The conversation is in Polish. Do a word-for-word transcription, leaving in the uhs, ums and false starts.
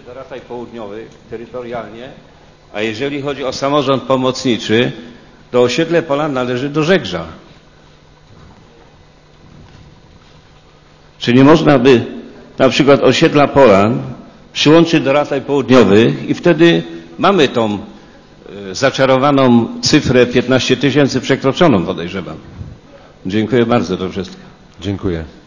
do Rataj Południowych terytorialnie, a jeżeli chodzi o samorząd pomocniczy, to osiedle Polan należy do Żegrza. Czy nie można by na przykład osiedla Polan przyłączyć do Rataj Południowych i wtedy mamy tą zaczarowaną cyfrę piętnaście tysięcy przekroczoną, podejrzewam. Dziękuję bardzo, to wszystko. Dziękuję.